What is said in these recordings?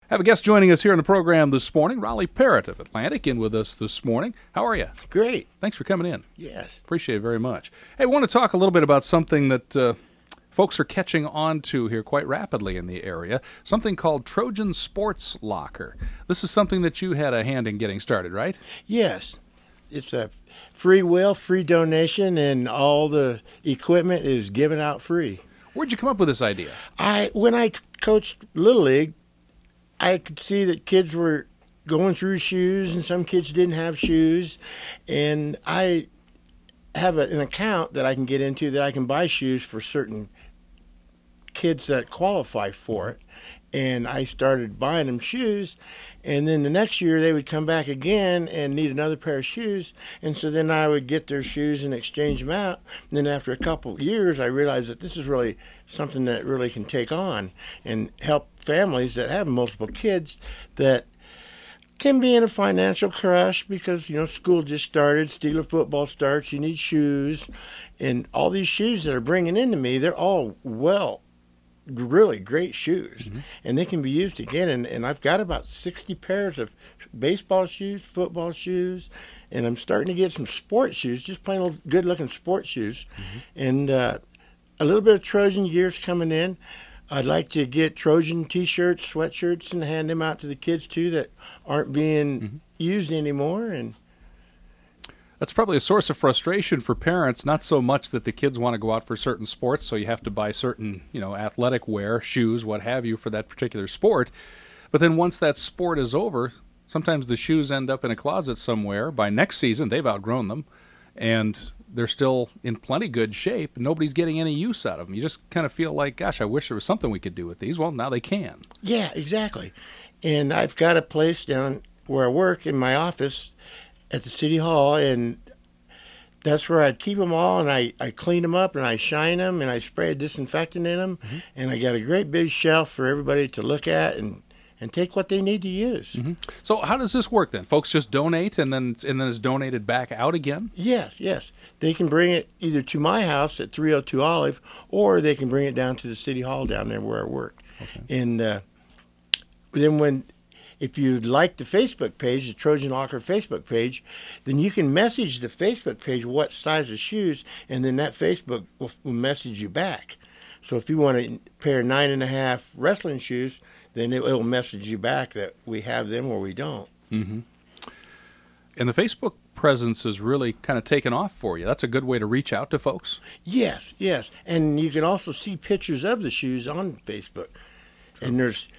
Have a guest joining us here on the program this morning, Raleigh Parrott of Atlantic, in with us this morning. How are you? Great. Thanks for coming in. Yes. Appreciate it very much. Hey, I want to talk a little bit about something that folks are catching on to here quite rapidly in the area, something called Trojan Sports Locker. This is something that you had a hand in getting started, right? Yes. It's a free will, free donation, and all the equipment is given out free. Where'd you come up with this idea? When I coached Little League, I could see that kids were going through shoes, and some kids didn't have shoes. And I have an account that I can get into that I can buy shoes for certain kids that qualify for it. And I started buying them shoes, and then the next year they would come back again and need another pair of shoes, and so then I would get their shoes and exchange them out. And then after a couple of years, I realized that this is really something that really can take on and help families that have multiple kids that can be in a financial crush because, school just started, Steeler football starts, you need shoes, and all these shoes that are bringing into me, they're all really great shoes, and they can be used again. And I've got about 60 pairs of baseball shoes, football shoes, and I'm starting to get some sports shoes, just plain old good-looking sports shoes, and a little bit of Trojan gear's coming in. I'd like to get Trojan T-shirts, sweatshirts, and hand them out to the kids too that aren't being used anymore. And that's probably a source of frustration for parents, not so much that the kids want to go out for certain sports, so you have to buy certain, athletic wear, shoes, what have you, for that particular sport. But then once that sport is over, sometimes the shoes end up in a closet somewhere. By next season, they've outgrown them, and they're still in plenty good shape. Nobody's getting any use out of them. You just kind of feel like, gosh, I wish there was something we could do with these. Well, now they can. Yeah, exactly. And I've got a place down where I work in my office at the City Hall, and that's where I keep them all, and I clean them up, and I shine them, and I spray a disinfectant in them, and I got a great big shelf for everybody to look at and take what they need to use. So how does this work then? Folks just donate, and then it's donated back out again? Yes. They can bring it either to my house at 302 Olive, or they can bring it down to the City Hall down there where I work. Okay. And then if you'd like the Facebook page, the Trojan Locker Facebook page, then you can message the Facebook page what size of shoes, and then that Facebook will message you back. So if you want a pair of 9.5 wrestling shoes, then it will message you back that we have them or we don't. And the Facebook presence is really kind of taken off for you. That's a good way to reach out to folks. Yes. And you can also see pictures of the shoes on Facebook. True. And there's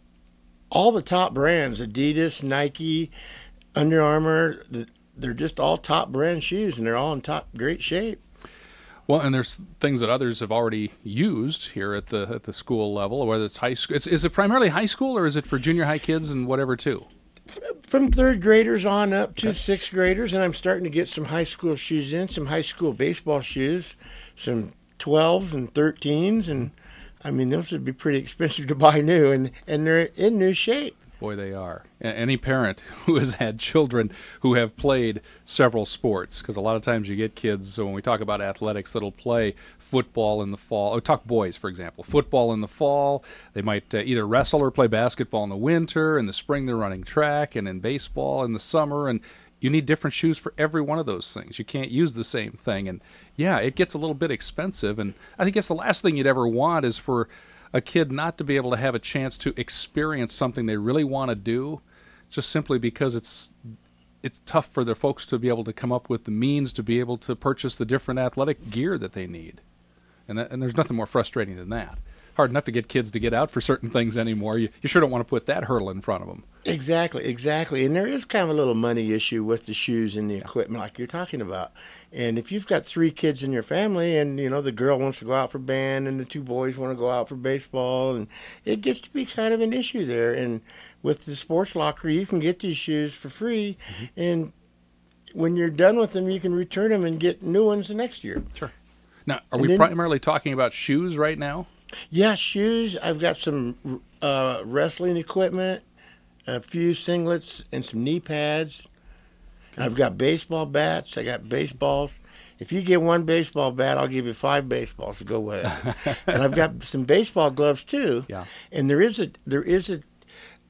all the top brands, Adidas, Nike, Under Armour, they're just all top brand shoes, and they're all in top great shape. Well, and there's things that others have already used here at the school level, whether it's high school. Is it primarily high school, or is it for junior high kids and whatever too? From third graders on up to sixth graders, and I'm starting to get some high school shoes in, some high school baseball shoes, some 12s and 13s, and I mean, those would be pretty expensive to buy new, and they're in new shape. Boy, they are. Any parent who has had children who have played several sports, because a lot of times you get kids, so when we talk about athletics, that'll play football in the fall. Or talk boys, for example. Football in the fall. They might either wrestle or play basketball in the winter. In the spring, they're running track, and in baseball in the summer. And you need different shoes for every one of those things. You can't use the same thing. And, yeah, it gets a little bit expensive. And I think that's the last thing you'd ever want is for a kid not to be able to have a chance to experience something they really want to do, just simply because it's tough for their folks to be able to come up with the means to be able to purchase the different athletic gear that they need. And there's nothing more frustrating than that. Hard enough to get kids to get out for certain things anymore. You sure don't want to put that hurdle in front of them. Exactly. And there is kind of a little money issue with the shoes and the equipment like you're talking about. And if you've got 3 kids in your family and, the girl wants to go out for band and the 2 boys want to go out for baseball, and it gets to be kind of an issue there. And with the Sports Locker, you can get these shoes for free, and when you're done with them, you can return them and get new ones the next year. Sure. Now, are we primarily talking about shoes right now? Yeah, shoes. I've got some wrestling equipment, a few singlets, and some knee pads. Okay. I've got baseball bats. I got baseballs. If you get 1 baseball bat, I'll give you 5 baseballs to go with it. And I've got some baseball gloves too. Yeah. And there is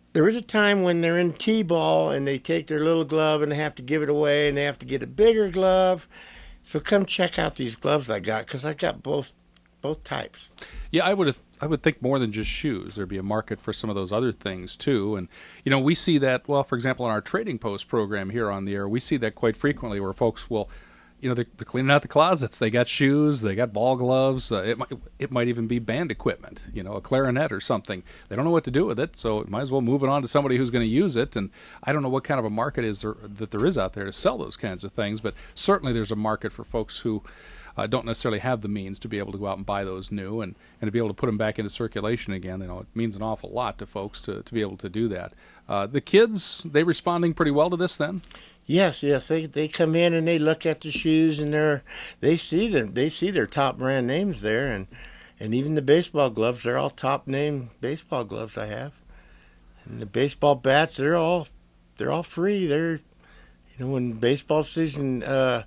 there is a time when they're in T-ball and they take their little glove and they have to give it away and they have to get a bigger glove. So come check out these gloves I got, because I got both types. Yeah, I would think more than just shoes. There'd be a market for some of those other things too. And we see that, well, for example, in our Trading Post program here on the air, we see that quite frequently, where folks will, they're cleaning out the closets. They got shoes, they got ball gloves. It might even be band equipment, a clarinet or something. They don't know what to do with it, so might as well move it on to somebody who's going to use it. And I don't know what kind of a market there is out there to sell those kinds of things, but certainly there's a market for folks who don't necessarily have the means to be able to go out and buy those new and to be able to put them back into circulation again. It means an awful lot to folks to be able to do that. The kids, they responding pretty well to this then? Yes. They come in and they look at the shoes and they see their top brand names there, and even the baseball gloves, they're all top name baseball gloves I have. And the baseball bats, they're all free. They're when baseball season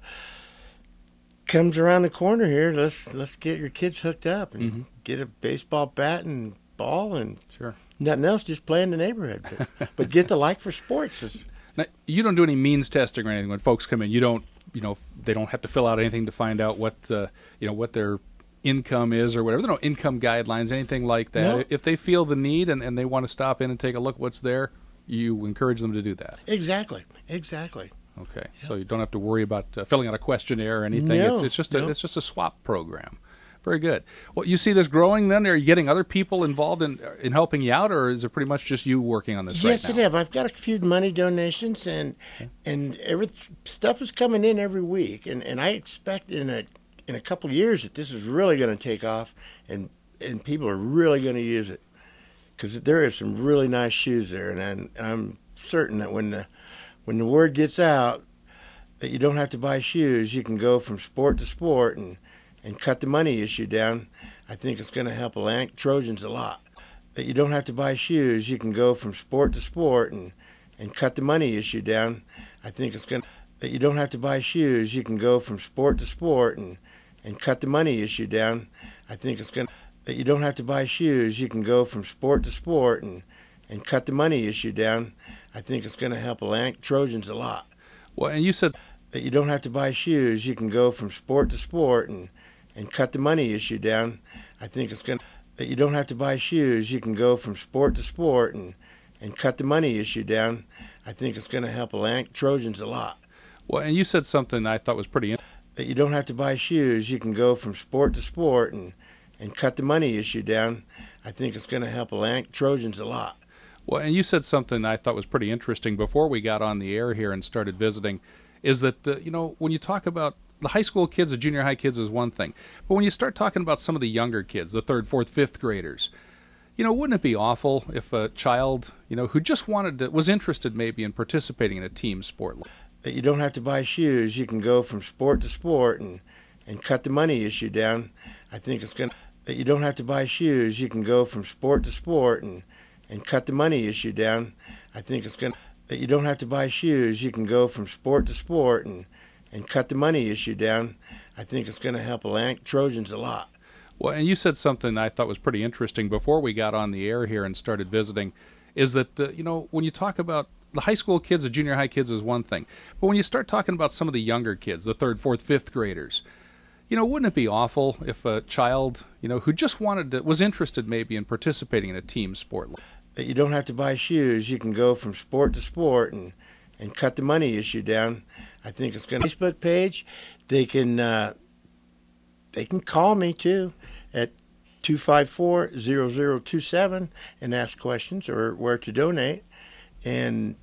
comes around the corner here, let's get your kids hooked up and get a baseball bat and ball and sure. Nothing else, just play in the neighborhood. But get the like for sports. Now, you don't do any means testing or anything when folks come in. You don't, they don't have to fill out anything to find out what their income is or whatever. There are no income guidelines, anything like that. No. If they feel the need and they want to stop in and take a look what's there, you encourage them to do that. Exactly. Okay, so you don't have to worry about filling out a questionnaire or anything. No, it's just a swap program. Very good. Well, you see this growing then? Are you getting other people involved in helping you out, or is it pretty much just you working on this right now? Yes, it have. I've got a few money donations, and stuff is coming in every week, and I expect in a couple of years that this is really going to take off, and people are really going to use it, because there is some really nice shoes there, and I'm certain that when the word gets out that you don't have to buy shoes, you can go from sport to sport and cut the money issue down. I think it's going to help Atlantic Trojans a lot. That you don't have to buy shoes, you can go from sport to sport and cut the money issue down. I think it's going to, that you don't have to buy shoes, you can go from sport to sport and cut the money issue down. I think it's going to, that you don't have to buy shoes, you can go from sport to sport and cut the money issue down. I think it's going to help Atlantic Trojans a lot. Well, and you said that you don't have to buy shoes, you can go from sport to sport and cut the money issue down. I think it's going to, that you don't have to buy shoes, you can go from sport to sport and cut the money issue down. I think it's going to help Atlantic Trojans a lot. Well, and you said something I thought was pretty interesting. That you don't have to buy shoes, you can go from sport to sport and cut the money issue down. I think it's going to help Atlantic Trojans a lot. Well, and you said something I thought was pretty interesting before we got on the air here and started visiting, is that, when you talk about the high school kids, the junior high kids is one thing, but when you start talking about some of the younger kids, the 3rd, 4th, 5th graders, wouldn't it be awful if a child, who just was interested maybe in participating in a team sport? That you don't have to buy shoes, you can go from sport to sport and cut the money issue down. I think it's going to, that you don't have to buy shoes, you can go from sport to sport and cut the money issue down. I think it's going to, that you don't have to buy shoes, you can go from sport to sport and cut the money issue down. I think it's going to help Atlantic Trojans a lot. Well, and you said something I thought was pretty interesting before we got on the air here and started visiting, is that, when you talk about the high school kids, the junior high kids is one thing, but when you start talking about some of the younger kids, the 3rd, 4th, 5th graders, wouldn't it be awful if a child, who just was interested maybe in participating in a team sport? That you don't have to buy shoes, you can go from sport to sport and cut the money issue down. I think it's going to, Facebook page, they can call me too at 254-0027 and ask questions or where to donate. And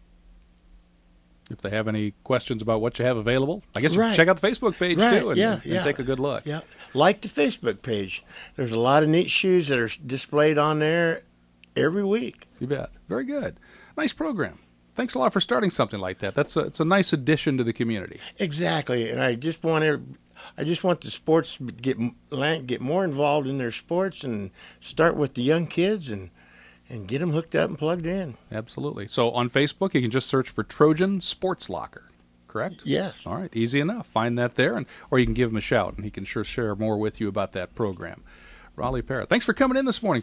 if they have any questions about what you have available, I guess you Right. can check out the Facebook page Right, too and take a good look. Yeah, like the Facebook page. There's a lot of neat shoes that are displayed on there every week. You bet. Very good. Nice program. Thanks a lot for starting something like that. It's a nice addition to the community. Exactly, and I just want the sports to get more involved in their sports and start with the young kids and get them hooked up and plugged in. Absolutely. So on Facebook, you can just search for Trojan Sports Locker, correct? Yes. All right. Easy enough. Find that there, or you can give him a shout, and he can sure share more with you about that program. Raleigh Parrott, thanks for coming in this morning.